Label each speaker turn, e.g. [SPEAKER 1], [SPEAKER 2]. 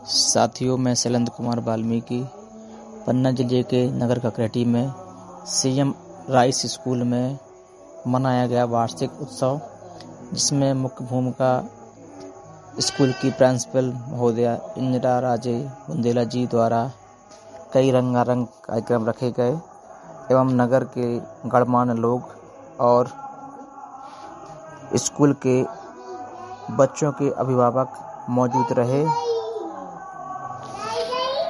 [SPEAKER 1] साथियों, मैं शैलेंद्र कुमार वाल्मीकि पन्ना जिले के नगर ककरेटी में सीएम राइस स्कूल में मनाया गया वार्षिक उत्सव, जिसमें मुख्य भूमिका स्कूल की प्रिंसिपल महोदया इंदिरा राजे बुंदेला जी द्वारा कई रंगारंग कार्यक्रम रखे गए एवं नगर के गणमान्य लोग और स्कूल के बच्चों के अभिभावक मौजूद रहे।